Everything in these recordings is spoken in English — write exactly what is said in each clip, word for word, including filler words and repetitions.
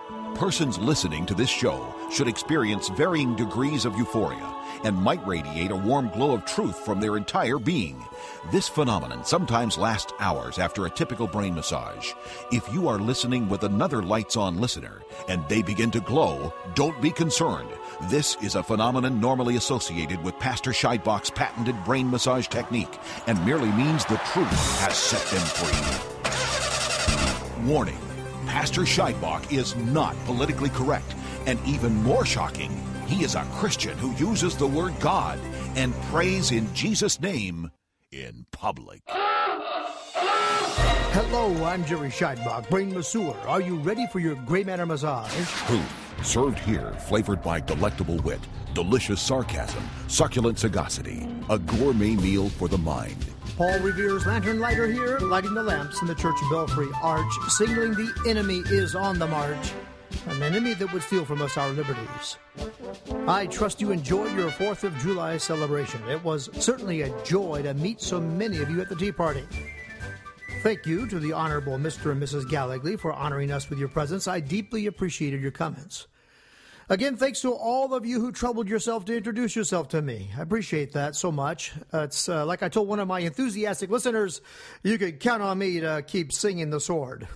Persons listening to this show should experience varying degrees of euphoria and might radiate a warm glow of truth from their entire being. This phenomenon sometimes lasts hours after a typical brain massage. If you are listening with another lights-on listener and they begin to glow, don't be concerned. This is a phenomenon normally associated with Pastor Scheidbach's patented brain massage technique and merely means the truth has set them free. Warning. Pastor Scheidbach is not politically correct, and even more shocking, he is a Christian who uses the word God and prays in Jesus' name in public. Hello, I'm Jerry Scheidbach, brain masseur. Are you ready for your gray matter massage? Truth, served here, flavored by delectable wit, delicious sarcasm, succulent sagacity, a gourmet meal for the mind. Paul Revere's lantern lighter here, lighting the lamps in the church belfry arch, signaling the enemy is on the march, an enemy that would steal from us our liberties. I trust you enjoyed your fourth of July celebration. It was certainly a joy to meet so many of you at the tea party. Thank you to the Honorable Mister and Missus Gallegly for honoring us with your presence. I deeply appreciated your comments. Again, thanks to all of you who troubled yourself to introduce yourself to me. I appreciate that so much. Uh, it's uh, like I told one of my enthusiastic listeners, you could count on me to keep singing the sword.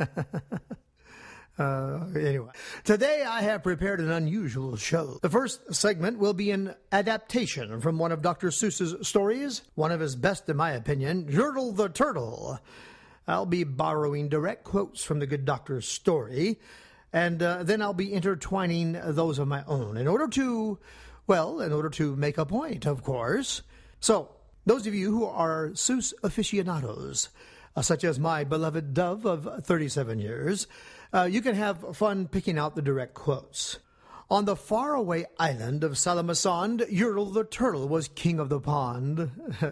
uh, anyway, today I have prepared an unusual show. The first segment will be an adaptation from one of Doctor Seuss's stories, one of his best in my opinion, Yertle the Turtle. I'll be borrowing direct quotes from the good doctor's story, and uh, then I'll be intertwining those of my own in order to, well, in order to make a point, of course. So, those of you who are Seuss aficionados, uh, such as my beloved Dove of thirty-seven years, uh, you can have fun picking out the direct quotes. On the faraway island of Salamasond, Yertle the Turtle was king of the pond.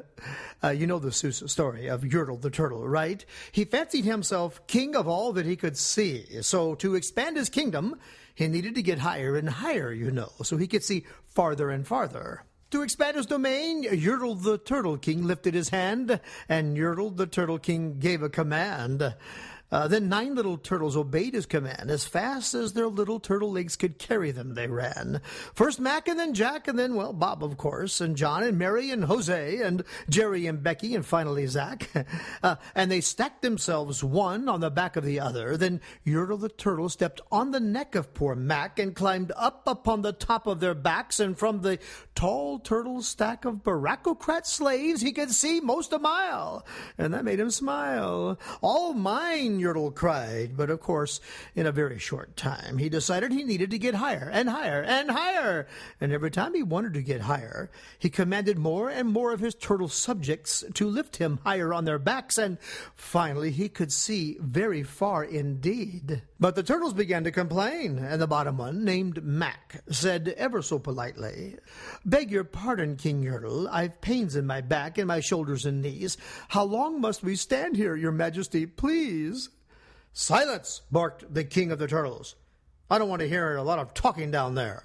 uh, you know the Seuss story of Yertle the Turtle, right? He fancied himself king of all that he could see. So to expand his kingdom, he needed to get higher and higher, you know, so he could see farther and farther. To expand his domain, Yertle the Turtle King lifted his hand, and Yertle the Turtle King gave a command. Uh, then nine little turtles obeyed his command. As fast as their little turtle legs could carry them, they ran. First Mac, and then Jack, and then, well, Bob, of course, and John, and Mary, and Jose, and Jerry, and Becky, and finally Zach. Uh, and they stacked themselves one on the back of the other. Then Yertle the Turtle stepped on the neck of poor Mac and climbed up upon the top of their backs, and from the tall turtle stack of baracocrat slaves he could see most a mile. And that made him smile. All mine, Yertle cried, but of course, in a very short time, he decided he needed to get higher and higher and higher. And every time he wanted to get higher, he commanded more and more of his turtle subjects to lift him higher on their backs, and finally he could see very far indeed. But the turtles began to complain, and the bottom one, named Mac, said ever so politely, "Beg your pardon, King Yertle, I've pains in my back and my shoulders and knees. How long must we stand here, your majesty, please?" "Silence!" barked the king of the turtles. "I don't want to hear a lot of talking down there.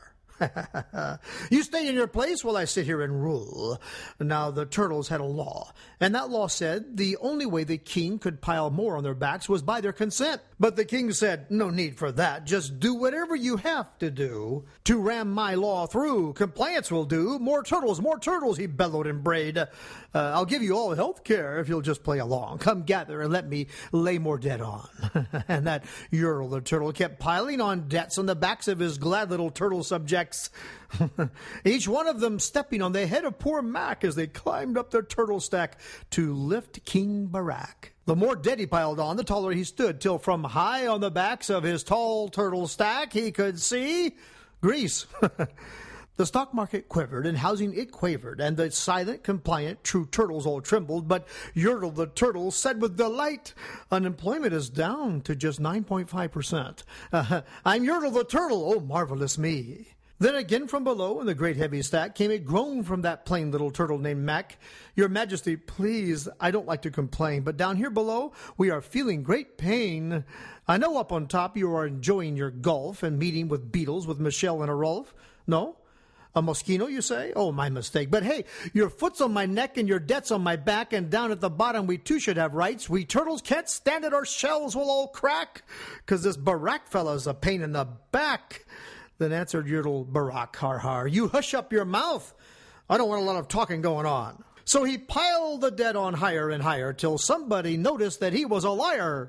You stay in your place while I sit here and rule." Now the turtles had a law, and that law said the only way the king could pile more on their backs was by their consent. But the king said, "No need for that. Just do whatever you have to do to ram my law through. Compliance will do. More turtles, more turtles," he bellowed and brayed. Uh, "I'll give you all health care if you'll just play along. Come gather and let me lay more debt on." And that Yertle the Turtle kept piling on debts on the backs of his glad little turtle subjects, each one of them stepping on the head of poor Mac as they climbed up their turtle stack to lift King Barack. The more debt he piled on, the taller he stood, till from high on the backs of his tall turtle stack he could see Greece. The stock market quivered, and housing it quavered, and the silent, compliant, true turtles all trembled, but Yertle the Turtle said with delight, "Unemployment is down to just nine point five percent. Uh, I'm Yertle the Turtle, oh marvelous me." Then again from below in the great heavy stack came a groan from that plain little turtle named Mac. "Your Majesty, please, I don't like to complain, but down here below we are feeling great pain. I know up on top you are enjoying your golf and meeting with beetles with Michelle and a Rolf. No? A mosquito, you say? Oh, my mistake. But hey, your foot's on my neck and your debt's on my back, and down at the bottom we too should have rights. We turtles can't stand it, our shells will all crack, 'cause this Barack fella's a pain in the back. Then answered Yertle Barack, har har, you hush up your mouth. I don't want a lot of talking going on. So he piled the debt on higher and higher till somebody noticed that he was a liar.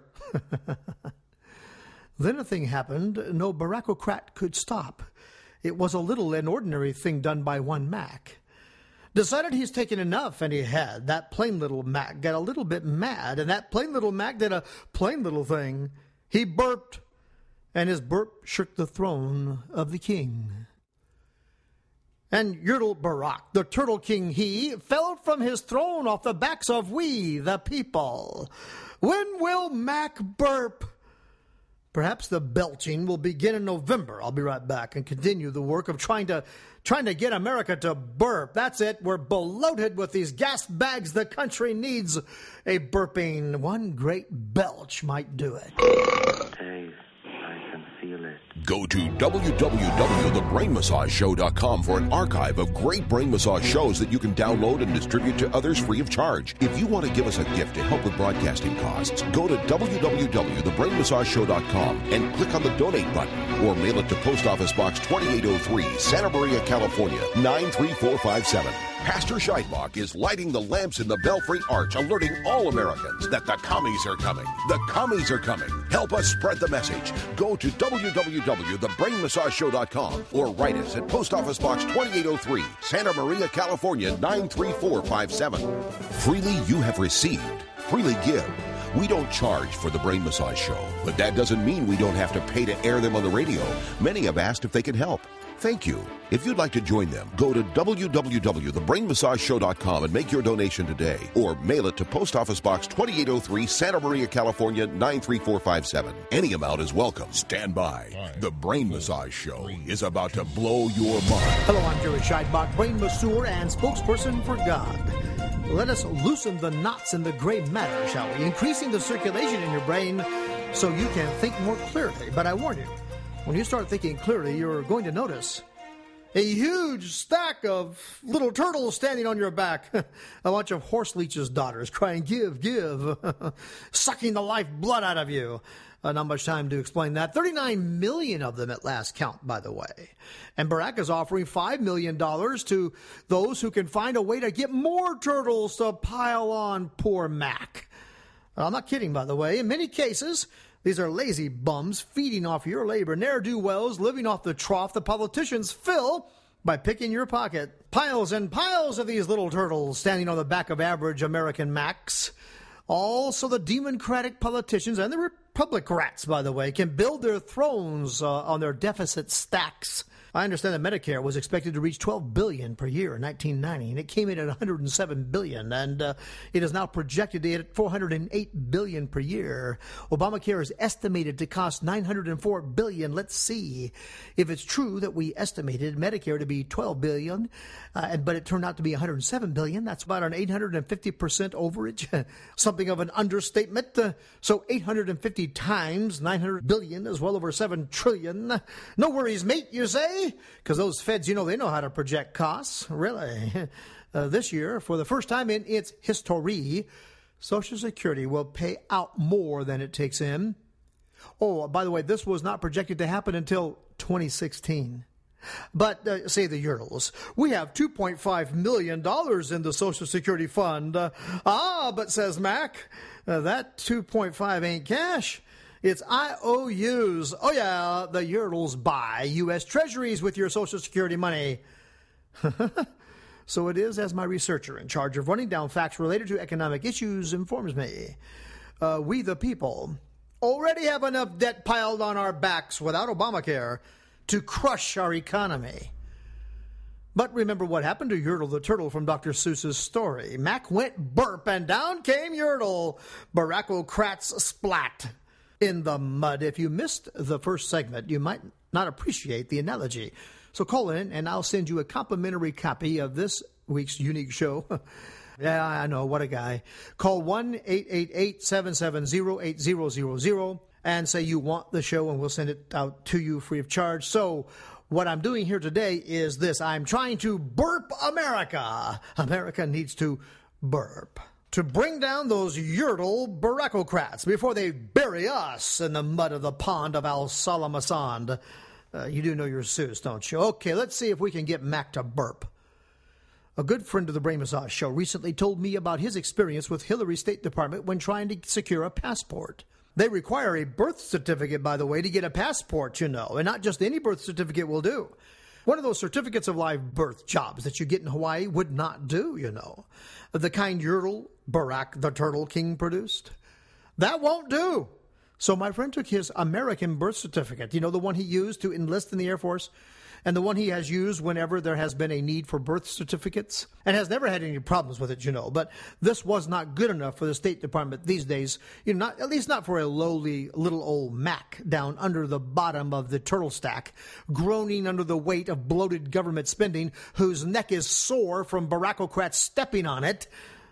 Then a thing happened no Barackocrat could stop. It was a little and ordinary thing done by one Mac. Decided he's taken enough, and he had. That plain little Mac got a little bit mad, and that plain little Mac did a plain little thing. He burped, and his burp shook the throne of the king. And Yertle Barack, the Turtle King, he fell from his throne off the backs of we, the people. When will Mac burp? Perhaps the belching will begin in November. I'll be right back and continue the work of trying to trying to get America to burp. That's it. We're bloated with these gas bags. The country needs a burping. One great belch might do it. Hey, I can feel it. Go to w w w dot the brain massage show dot com for an archive of great brain massage shows that you can download and distribute to others free of charge. If you want to give us a gift to help with broadcasting costs, go to w w w dot the brain massage show dot com and click on the donate button, or mail it to Post Office Box twenty-eight oh three, Santa Maria, California, nine three four five seven. Pastor Scheidbach is lighting the lamps in the Belfry Arch, alerting all Americans that the commies are coming. The commies are coming. Help us spread the message. Go to w w w dot the brain massage show dot com or write us at Post Office Box twenty-eight oh three, Santa Maria, California, nine three four five seven. Freely you have received, freely give. We don't charge for the Brain Massage Show, but that doesn't mean we don't have to pay to air them on the radio. Many have asked if they can help. Thank you. If you'd like to join them, go to w w w dot the brain massage show dot com and make your donation today, or mail it to Post Office Box twenty-eight oh three, Santa Maria, California, nine three four five seven. Any amount is welcome. Stand by. The Brain Massage Show is about to blow your mind. Hello, I'm Jerry Scheidbach, brain masseur and spokesperson for God. Let us loosen the knots in the gray matter, shall we? Increasing the circulation in your brain so you can think more clearly. But I warn you, when you start thinking clearly, you're going to notice a huge stack of little turtles standing on your back. A bunch of horse leech's daughters crying, give, give, sucking the lifeblood out of you. Uh, not much time to explain that. thirty-nine million of them at last count, by the way. And Barack is offering five million dollars to those who can find a way to get more turtles to pile on poor Mac. I'm not kidding, by the way. In many cases, these are lazy bums feeding off your labor, ne'er-do-wells living off the trough the politicians fill by picking your pocket. Piles and piles of these little turtles standing on the back of average American Macs. Also, the democratic politicians and the Republicrats, by the way, can build their thrones uh, on their deficit stacks. I understand that Medicare was expected to reach twelve billion dollars per year in nineteen ninety, and it came in at one hundred seven billion dollars, and uh, it is now projected at four hundred eight billion dollars per year. Obamacare is estimated to cost nine hundred four billion dollars. Let's see if it's true that we estimated Medicare to be twelve billion dollars, uh, but it turned out to be one hundred seven billion dollars. That's about an eight hundred fifty percent overage, something of an understatement. Uh, so eight hundred fifty times nine hundred billion dollars is well over seven trillion dollars. No worries, mate, you say? Because those feds, you know, they know how to project costs. Really. Uh, this year, for the first time in its history, Social Security will pay out more than it takes in. Oh, by the way, this was not projected to happen until twenty sixteen. But, uh, say the Yertles, we have two point five million dollars in the Social Security fund. Uh, ah, but says Mac, uh, that two point five ain't cash. It's I O Us. Oh, yeah, the Yertles buy U S Treasuries with your Social Security money. So it is, as my researcher in charge of running down facts related to economic issues informs me. Uh, we, the people, already have enough debt piled on our backs without Obamacare to crush our economy. But remember what happened to Yertle the Turtle from Doctor Seuss's story. Mac went burp, and down came Yertle. Barackocrats splat in the mud. If you missed the first segment, you might not appreciate the analogy. So call in, and I'll send you a complimentary copy of this week's unique show. Yeah, I know, what a guy. Call one eight eight eight, seven seven zero, eight zero zero zero. and say you want the show, and we'll send it out to you free of charge. So what I'm doing here today is this. I'm trying to burp America. America needs to burp. To bring down those yurtle bureaucrats before they bury us in the mud of the pond of Al-Salamasand. Uh, you do know your Seuss, don't you? Okay, let's see if we can get Mac to burp. A good friend of the Brain Massage Show recently told me about his experience with Hillary's State Department when trying to secure a passport. They require a birth certificate, by the way, to get a passport, you know, and not just any birth certificate will do. One of those certificates of live birth jobs that you get in Hawaii would not do, you know. The kind Yertle Barack the Turtle King produced. That won't do. So my friend took his American birth certificate, you know, the one he used to enlist in the Air Force, and the one he has used whenever there has been a need for birth certificates, and has never had any problems with it, you know. But this was not good enough for the State Department these days, you know, not, at least not for a lowly little old Mac down under the bottom of the turtle stack, groaning under the weight of bloated government spending, whose neck is sore from bureaucrats stepping on it.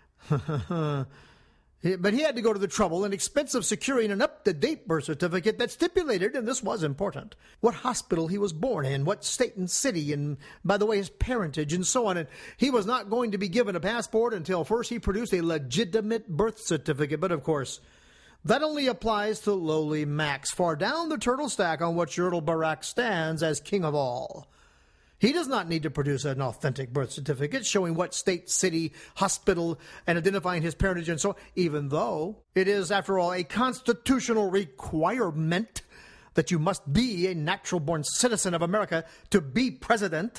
But he had to go to the trouble and expense of securing an up-to-date birth certificate that stipulated, and this was important, what hospital he was born in, what state and city, and, by the way, his parentage, and so on. And he was not going to be given a passport until first he produced a legitimate birth certificate. But, of course, that only applies to lowly Max, far down the turtle stack on which Yertle Barack stands as king of all. He does not need to produce an authentic birth certificate showing what state, city, hospital, and identifying his parentage and so on, even though it is, after all, a constitutional requirement that you must be a natural-born citizen of America to be president.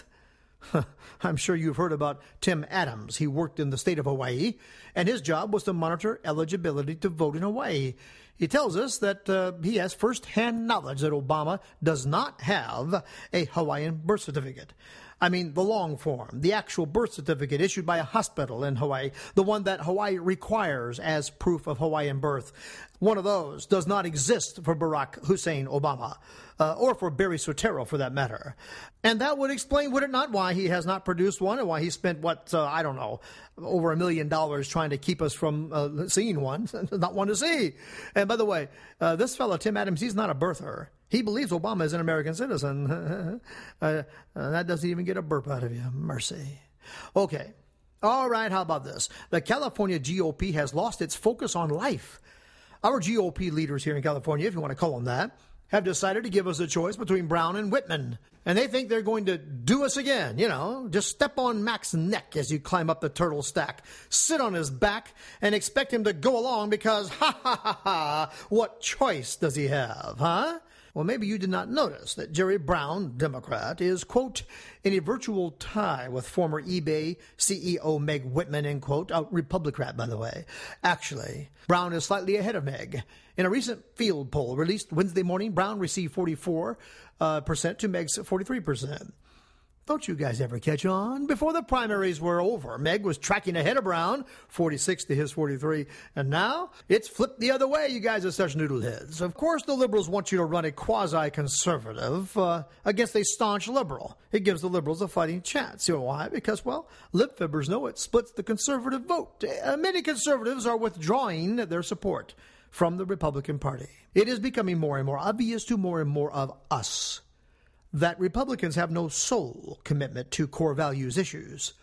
I'm sure you've heard about Tim Adams. He worked in the state of Hawaii, and his job was to monitor eligibility to vote in Hawaii. He tells us that uh, he has first-hand knowledge that Obama does not have a Hawaiian birth certificate. I mean, the long form, the actual birth certificate issued by a hospital in Hawaii, the one that Hawaii requires as proof of Hawaiian birth. One of those does not exist for Barack Hussein Obama, uh, or for Barry Soetoro for that matter. And that would explain, would it not, why he has not produced one and why he spent, what, uh, I don't know, over a million dollars trying to keep us from uh, seeing one, not one to see. And by the way, uh, this fellow, Tim Adams, he's not a birther. He believes Obama is an American citizen. uh, uh, that doesn't even get a burp out of you. Mercy. Okay. All right, how about this? The California G O P has lost its focus on life. Our G O P leaders here in California, if you want to call them that, have decided to give us a choice between Brown and Whitman. And they think they're going to do us again, you know, just step on Mac's neck as you climb up the turtle stack, sit on his back, and expect him to go along because, ha ha ha ha, what choice does he have, huh? Well, maybe you did not notice that Jerry Brown, Democrat, is, quote, in a virtual tie with former eBay C E O Meg Whitman, end quote, a Republican, by the way. Actually, Brown is slightly ahead of Meg. In a recent field poll released Wednesday morning, Brown received forty-four percent to Meg's forty-three percent. Don't you guys ever catch on? Before the primaries were over, Meg was tracking ahead of Brown, forty-six to his forty-three. And now it's flipped the other way. You guys are such noodleheads. Of course, the liberals want you to run a quasi-conservative uh, against a staunch liberal. It gives the liberals a fighting chance. You know why? Because, well, lip fibbers know it splits the conservative vote. Uh, many conservatives are withdrawing their support from the Republican Party. It is becoming more and more obvious to more and more of us that Republicans have no sole commitment to core values issues.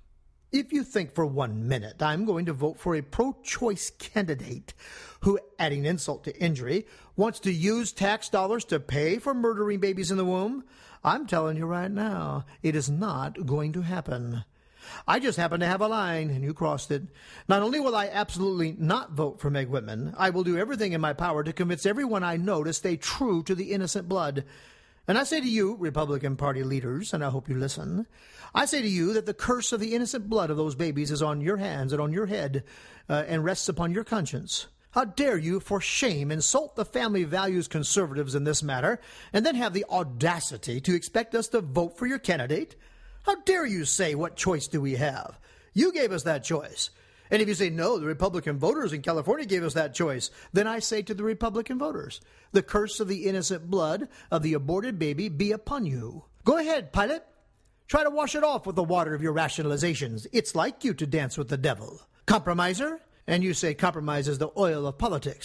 If you think for one minute I'm going to vote for a pro-choice candidate who, adding insult to injury, wants to use tax dollars to pay for murdering babies in the womb, I'm telling you right now, it is not going to happen. I just happen to have a line, and you crossed it. Not only will I absolutely not vote for Meg Whitman, I will do everything in my power to convince everyone I know to stay true to the innocent blood. And I say to you, Republican Party leaders, and I hope you listen, I say to you that the curse of the innocent blood of those babies is on your hands and on your head uh, and rests upon your conscience. How dare you, for shame, insult the family values conservatives in this matter and then have the audacity to expect us to vote for your candidate? How dare you say, what choice do we have? You gave us that choice. And if you say, no, the Republican voters in California gave us that choice, then I say to the Republican voters, the curse of the innocent blood of the aborted baby be upon you. Go ahead, Pilate. Try to wash it off with the water of your rationalizations. It's like you to dance with the devil. Compromiser? And you say compromise is the oil of politics.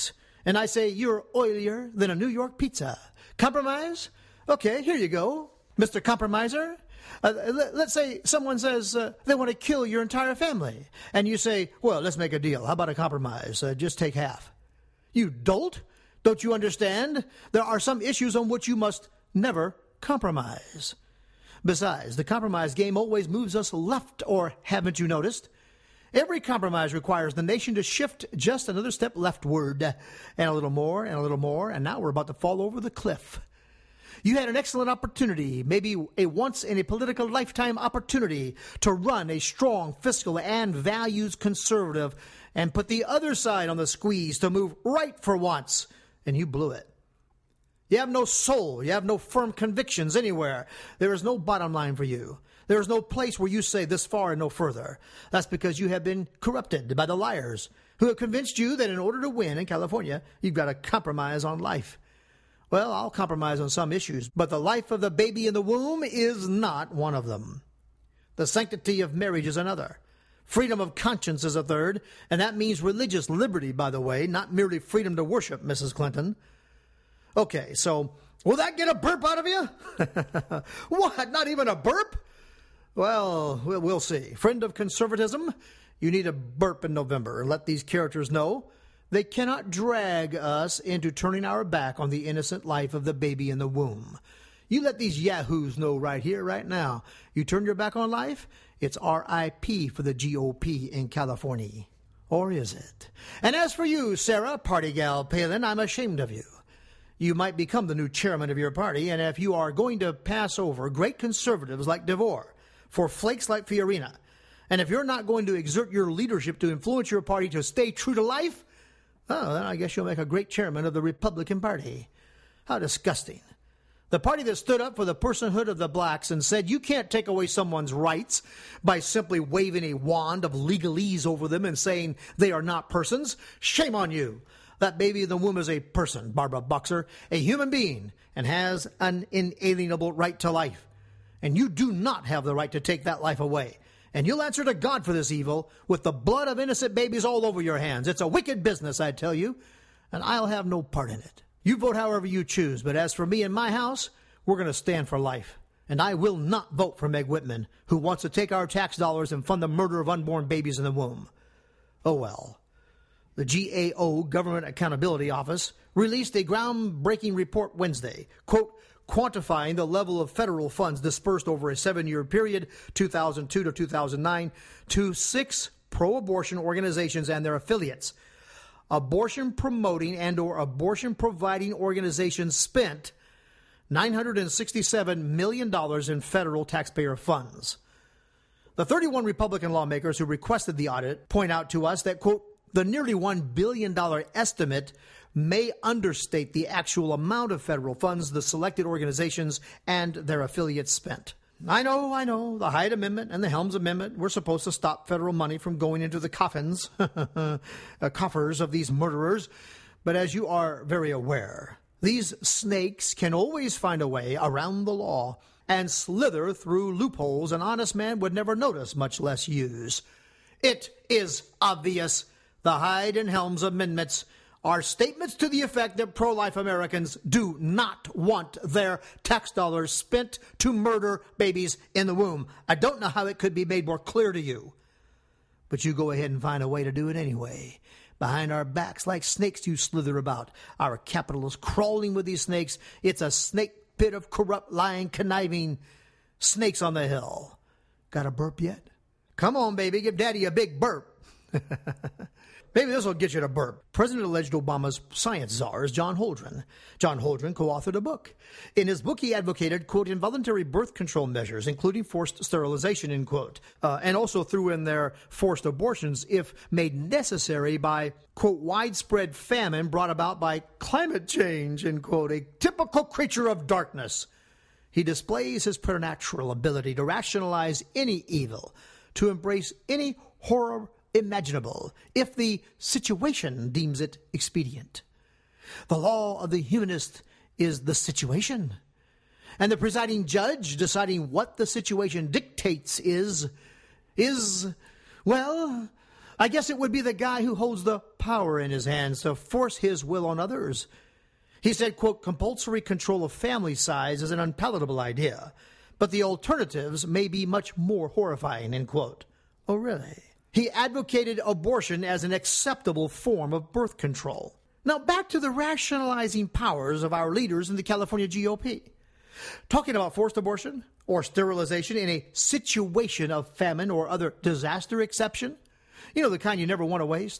and I say you're oilier than a New York pizza. Compromise? Okay, here you go, Mister Compromiser. Uh, let, let's say someone says uh, they want to kill your entire family, and you say, well, let's make a deal. How about a compromise? Uh, just take half. You dolt? Don't you understand? There are some issues on which you must never compromise. Besides, the compromise game always moves us left, or haven't you noticed? Every compromise requires the nation to shift just another step leftward, and a little more, and a little more, and now we're about to fall over the cliff. You had an excellent opportunity, maybe a once-in-a-political-lifetime opportunity, to run a strong fiscal and values conservative and put the other side on the squeeze to move right for once, and you blew it. You have no soul. You have no firm convictions anywhere. There is no bottom line for you. There is no place where you say this far and no further. That's because you have been corrupted by the liars who have convinced you that in order to win in California, you've got to compromise on life. Well, I'll compromise on some issues, but the life of the baby in the womb is not one of them. The sanctity of marriage is another. Freedom of conscience is a third, and that means religious liberty, by the way, not merely freedom to worship, Missus Clinton. Okay, so will that get a burp out of you? What, not even a burp? Well, we'll see. Friend of conservatism, you need a burp in November, and let these characters know they cannot drag us into turning our back on the innocent life of the baby in the womb. You let these yahoos know right here, right now. You turn your back on life, it's R I P for the G O P in California. Or is it? And as for you, Sarah, party gal Palin, I'm ashamed of you. You might become the new chairman of your party, and if you are going to pass over great conservatives like DeVore for flakes like Fiorina, and if you're not going to exert your leadership to influence your party to stay true to life, oh, then I guess you'll make a great chairman of the Republican Party. How disgusting. The party that stood up for the personhood of the blacks and said you can't take away someone's rights by simply waving a wand of legalese over them and saying they are not persons. Shame on you. That baby in the womb is a person, Barbara Boxer, a human being, and has an inalienable right to life. And you do not have the right to take that life away. And you'll answer to God for this evil with the blood of innocent babies all over your hands. It's a wicked business, I tell you, and I'll have no part in it. You vote however you choose, but as for me and my house, we're going to stand for life. And I will not vote for Meg Whitman, who wants to take our tax dollars and fund the murder of unborn babies in the womb. Oh, well. The G A O, Government Accountability Office, released a groundbreaking report Wednesday, quote, quantifying the level of federal funds dispersed over a seven-year period, two thousand two to two thousand nine, to six pro-abortion organizations and their affiliates. Abortion-promoting and or abortion-providing organizations spent nine hundred sixty-seven million dollars in federal taxpayer funds. The thirty-one Republican lawmakers who requested the audit point out to us that, quote, the nearly one billion dollars estimate may understate the actual amount of federal funds the selected organizations and their affiliates spent. I know, I know, the Hyde Amendment and the Helms Amendment were supposed to stop federal money from going into the coffins, uh, coffers of these murderers. But as you are very aware, these snakes can always find a way around the law and slither through loopholes an honest man would never notice, much less use. It is obvious the Hyde and Helms Amendments are statements to the effect that pro-life Americans do not want their tax dollars spent to murder babies in the womb. I don't know how it could be made more clear to you. But you go ahead and find a way to do it anyway. Behind our backs, like snakes, you slither about. Our capital is crawling with these snakes. It's a snake pit of corrupt, lying, conniving snakes on the hill. Got a burp yet? Come on, baby, give Daddy a big burp. Maybe this will get you to burp. President alleged Obama's science czar is John Holdren. John Holdren co-authored a book. In his book, he advocated, quote, involuntary birth control measures, including forced sterilization, end quote, uh, and also threw in there forced abortions if made necessary by, quote, widespread famine brought about by climate change, end quote, a typical creature of darkness. He displays his preternatural ability to rationalize any evil, to embrace any horror imaginable, if the situation deems it expedient. The law of the humanist is the situation, and the presiding judge deciding what the situation dictates is, is, well, I guess it would be the guy who holds the power in his hands to force his will on others. He said, quote, compulsory control of family size is an unpalatable idea, but the alternatives may be much more horrifying, end quote. Oh, really? He advocated abortion as an acceptable form of birth control. Now, back to the rationalizing powers of our leaders in the California G O P. Talking about forced abortion or sterilization in a situation of famine or other disaster exception, you know, the kind you never want to waste.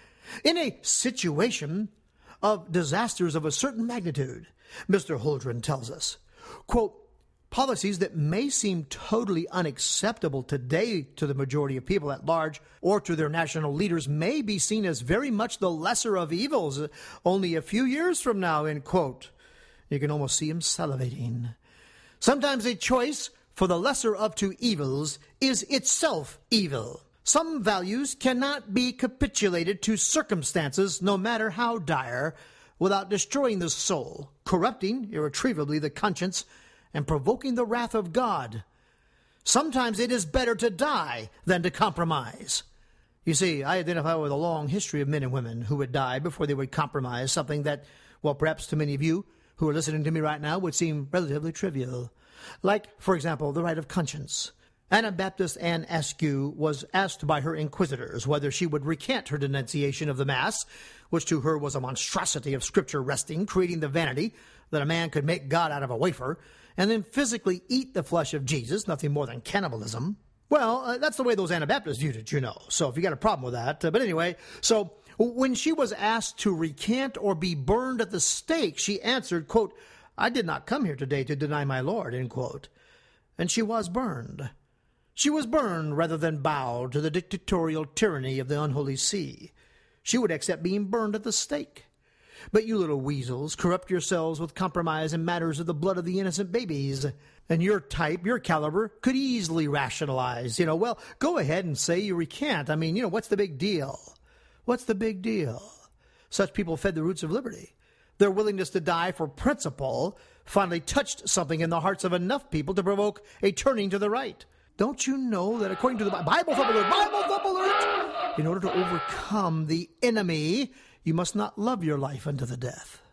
In a situation of disasters of a certain magnitude, Mister Holdren tells us, quote, policies that may seem totally unacceptable today to the majority of people at large or to their national leaders may be seen as very much the lesser of evils only a few years from now, end quote. You can almost see him salivating. Sometimes a choice for the lesser of two evils is itself evil. Some values cannot be capitulated to circumstances, no matter how dire, without destroying the soul, corrupting irretrievably the conscience, and provoking the wrath of God. Sometimes it is better to die than to compromise. You see, I identify with a long history of men and women who would die before they would compromise something that, well, perhaps to many of you who are listening to me right now would seem relatively trivial. Like, for example, the right of conscience. Anabaptist Anne Askew was asked by her inquisitors whether she would recant her denunciation of the Mass, which to her was a monstrosity of Scripture wresting, creating the vanity that a man could make God out of a wafer, and then physically eat the flesh of Jesus, nothing more than cannibalism. Well, uh, that's the way those Anabaptists viewed it, you know. So if you got a problem with that. Uh, but anyway, so when she was asked to recant or be burned at the stake, she answered, quote, I did not come here today to deny my Lord, end quote. And she was burned. She was burned rather than bow to the dictatorial tyranny of the unholy see. She would accept being burned at the stake. But you little weasels corrupt yourselves with compromise in matters of the blood of the innocent babies. And your type, your caliber, could easily rationalize. You know, well, go ahead and say you recant. I mean, you know, what's the big deal? What's the big deal? Such people fed the roots of liberty. Their willingness to die for principle finally touched something in the hearts of enough people to provoke a turning to the right. Don't you know that according to the Bible Thump Alert, Bible Thump Alert, in order to overcome the enemy, you must not love your life unto the death.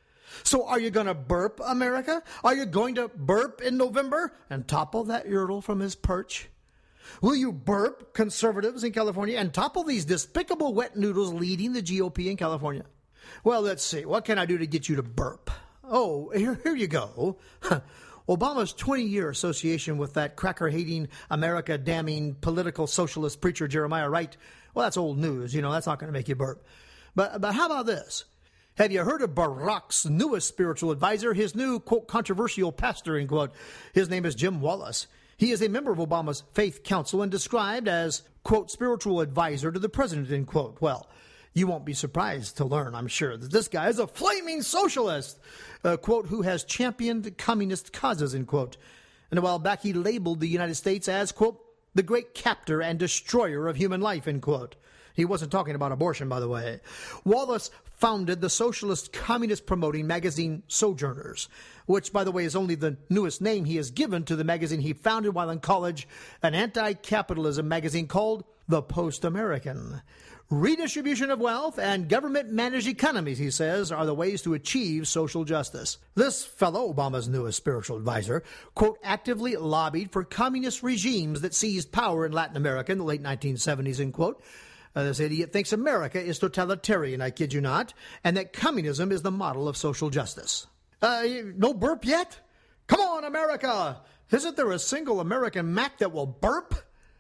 So are you going to burp, America? Are you going to burp in November and topple that Yertle from his perch? Will you burp, conservatives in California, and topple these despicable wet noodles leading the G O P in California? Well, let's see. What can I do to get you to burp? Oh, here, here you go. Obama's twenty-year association with that cracker-hating, America-damning, political socialist preacher Jeremiah Wright, well, that's old news. You know, that's not going to make you burp. But, but how about this? Have you heard of Barack's newest spiritual advisor, his new, quote, controversial pastor, end quote? His name is Jim Wallace. He is a member of Obama's Faith Council and described as, quote, spiritual advisor to the president, end quote. Well, you won't be surprised to learn, I'm sure, that this guy is a flaming socialist, uh, quote, who has championed communist causes, end quote. And a while back, he labeled the United States as, quote, the great captor and destroyer of human life, end quote. He wasn't talking about abortion, by the way. Wallace founded the socialist communist promoting magazine Sojourners, which, by the way, is only the newest name he has given to the magazine he founded while in college, an anti-capitalism magazine called The Post-American. Redistribution of wealth and government-managed economies, he says, are the ways to achieve social justice. This fellow, Obama's newest spiritual advisor, quote, actively lobbied for communist regimes that seized power in Latin America in the late nineteen seventies, end quote. Uh, this idiot thinks America is totalitarian, I kid you not, and that communism is the model of social justice. Uh, no burp yet? Come on, America! Isn't there a single American Mac that will burp?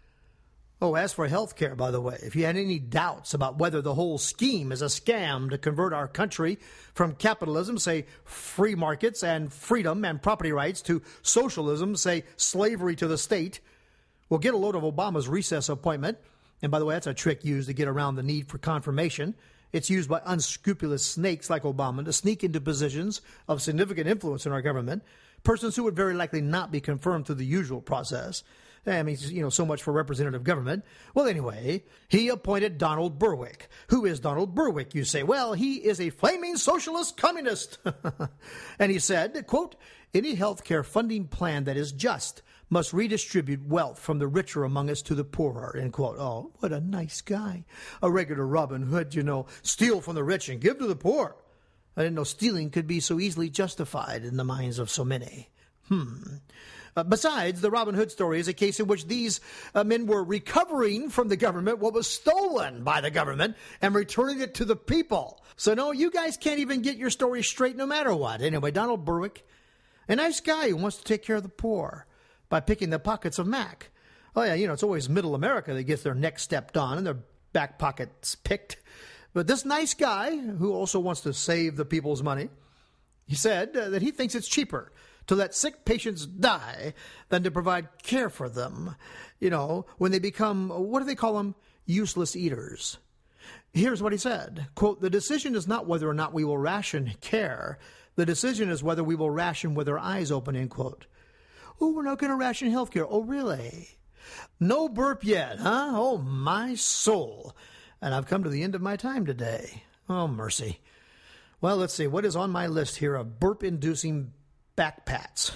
Oh, as for health care, by the way, if you had any doubts about whether the whole scheme is a scam to convert our country from capitalism, say free markets and freedom and property rights, to socialism, say slavery to the state, well, get a load of Obama's recess appointment. And by the way, that's a trick used to get around the need for confirmation. It's used by unscrupulous snakes like Obama to sneak into positions of significant influence in our government, persons who would very likely not be confirmed through the usual process. I mean, you know, so much for representative government. Well, anyway, he appointed Donald Berwick. Who is Donald Berwick, you say? Well, he is a flaming socialist communist. And he said, quote, any health care funding plan that is just must redistribute wealth from the richer among us to the poorer, end quote. Oh, what a nice guy. A regular Robin Hood, you know, steal from the rich and give to the poor. I didn't know stealing could be so easily justified in the minds of so many. Hmm. Uh, besides, the Robin Hood story is a case in which these uh, men were recovering from the government what was stolen by the government and returning it to the people. So no, you guys can't even get your story straight no matter what. Anyway, Donald Berwick, a nice guy who wants to take care of the poor by picking the pockets of Mac. Oh, yeah, you know, it's always middle America that gets their neck stepped on and their back pockets picked. But this nice guy, who also wants to save the people's money, he said uh, that he thinks it's cheaper to let sick patients die than to provide care for them, you know, when they become, what do they call them, useless eaters. Here's what he said, quote, "The decision is not whether or not we will ration care. The decision is whether we will ration with our eyes open," end quote. Oh, we're not going to ration healthcare. Oh, really? No burp yet, huh? Oh, my soul. And I've come to the end of my time today. Oh, mercy. Well, let's see. What is on my list here of burp-inducing backpats?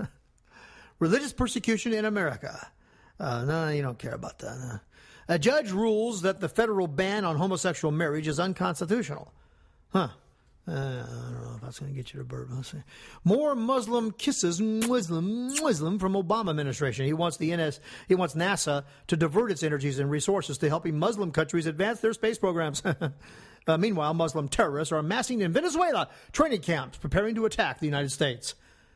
Religious persecution in America. Uh, no, you don't care about that. No. A judge rules that the federal ban on homosexual marriage is unconstitutional. Huh. Uh, I don't know if that's going to get you to burp. Let's see. More Muslim kisses, Muslim, Muslim from Obama administration. He wants the N S, he wants NASA to divert its energies and resources to helping Muslim countries advance their space programs. uh, meanwhile, Muslim terrorists are amassing in Venezuela training camps, preparing to attack the United States.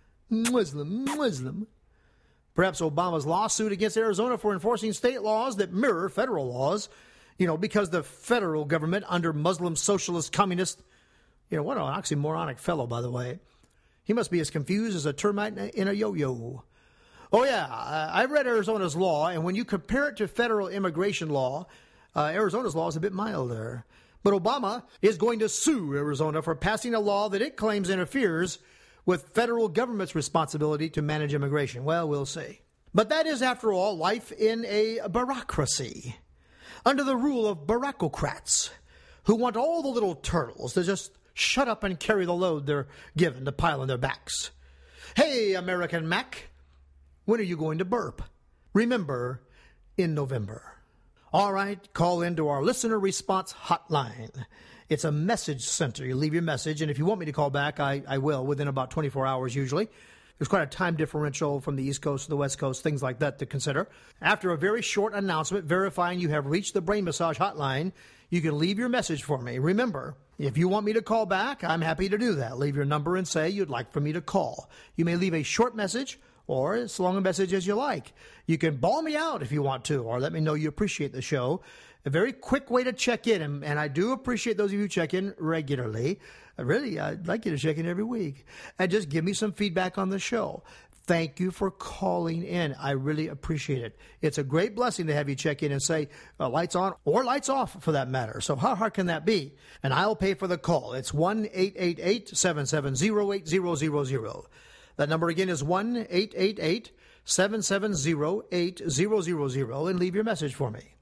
Muslim, Muslim. Perhaps Obama's lawsuit against Arizona for enforcing state laws that mirror federal laws, you know, because the federal government under Muslim socialist communist. You know, what an oxymoronic fellow, by the way. He must be as confused as a termite in a yo-yo. Oh, yeah, I read Arizona's law, and when you compare it to federal immigration law, uh, Arizona's law is a bit milder. But Obama is going to sue Arizona for passing a law that it claims interferes with federal government's responsibility to manage immigration. Well, we'll see. But that is, after all, life in a bureaucracy, under the rule of bureaucrats who want all the little turtles to just shut up and carry the load they're given to pile on their backs. Hey, American Mac, when are you going to burp? Remember, in November. All right, call into our listener response hotline. It's a message center. You leave your message, and if you want me to call back, I, I will, within about twenty-four hours usually. There's quite a time differential from the East Coast to the West Coast, things like that to consider. After a very short announcement verifying you have reached the Brain Massage Hotline, you can leave your message for me. Remember, if you want me to call back, I'm happy to do that. Leave your number and say you'd like for me to call. You may leave a short message or as long a message as you like. You can bawl me out if you want to, or let me know you appreciate the show. A very quick way to check in, and, and I do appreciate those of you who check in regularly. Really, I'd like you to check in every week. And just give me some feedback on the show. Thank you for calling in. I really appreciate it. It's a great blessing to have you check in and say, uh, lights on or lights off for that matter. So how hard can that be? And I'll pay for the call. It's one eight eight eight, seven seven zero, eight zero zero zero. That number again is one eight eight eight, seven seven zero, eight zero zero zero, and leave your message for me.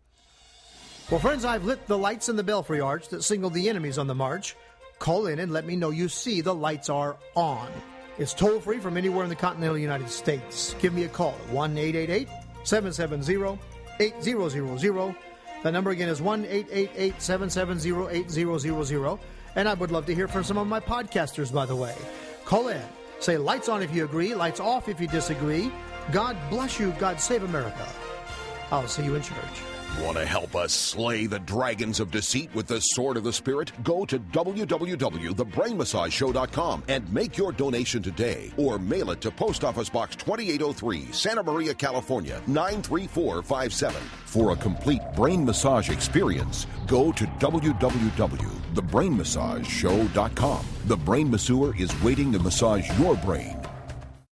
Well, friends, I've lit the lights in the Belfry Arch that signaled the enemies on the march. Call in and let me know you see the lights are on. It's toll-free from anywhere in the continental United States. Give me a call at one eight eight eight, seven seven zero, eight zero zero zero. The number again is one eight eight eight, seven seven zero, eight zero zero zero. And I would love to hear from some of my podcasters, by the way. Call in. Say lights on if you agree, lights off if you disagree. God bless you. God save America. I'll see you in church. Want to help us slay the dragons of deceit with the sword of the Spirit? Go to w w w dot the brain massage show dot com and make your donation today, or mail it to Post Office Box twenty-eight oh three, Santa Maria, California, nine three four five seven. For a complete brain massage experience, go to w w w dot the brain massage show dot com. The Brain Masseur is waiting to massage your brain